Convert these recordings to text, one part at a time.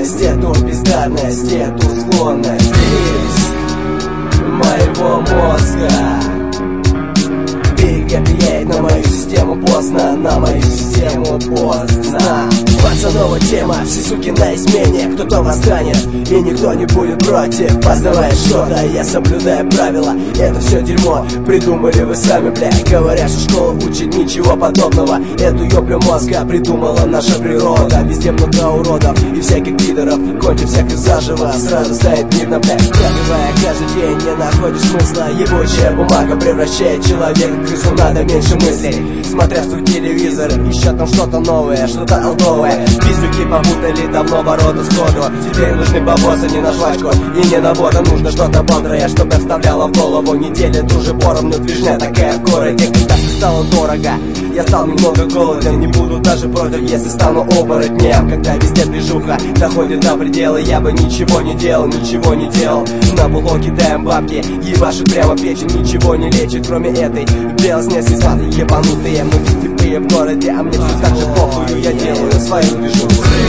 мощность, эту бездарность, эту склонность. Риск моего мозга влияет на мою систему поздно, на мою систему поздно. Пацанова тема, все суки на измене. Кто-то восстанет, и никто не будет против. Познавая что-то, я соблюдаю правила. Это все дерьмо придумали вы сами, блядь. Говорят, что школа учит, ничего подобного. Эту ёблю мозга придумала наша природа. Везде много уродов и всяких пидоров. Кончив всяких заживо, сразу станет видно, блядь. Пробивая каждый день, не находишь смысла. Ебучая бумага превращает человека в крысу. Надо меньше мыслей, смотря в свой телевизор. Ищут там что-то новое, что-то алдовое. Пиздюки попутали давно ворота сходу. Теперь нужны бабосы не на жвачку и не на воду. Нужно что-то бодрое, чтобы вставляло в голову. Неделя тоже поровну движня такая в городе. Когда все стало дорого, я стал немного голоден. Не буду даже против, если стану оборотнем. Когда везде движуха доходит до предела, я бы ничего не делал, ничего не делал. На було кидаем бабки, ебашут прямо печень. Ничего не лечит, кроме этой белоснежной сваты ебанутые. Мы типые в городе, а мне все так же похую. Я делаю свою движуху.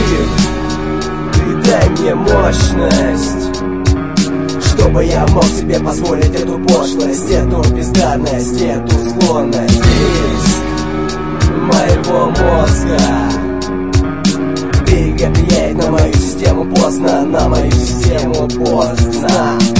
Ты дай мне мощность, чтобы я мог себе позволить эту пошлость, эту бездарность, эту склонность. Риск моего мозга влияет на мою систему поздно, на мою систему поздно.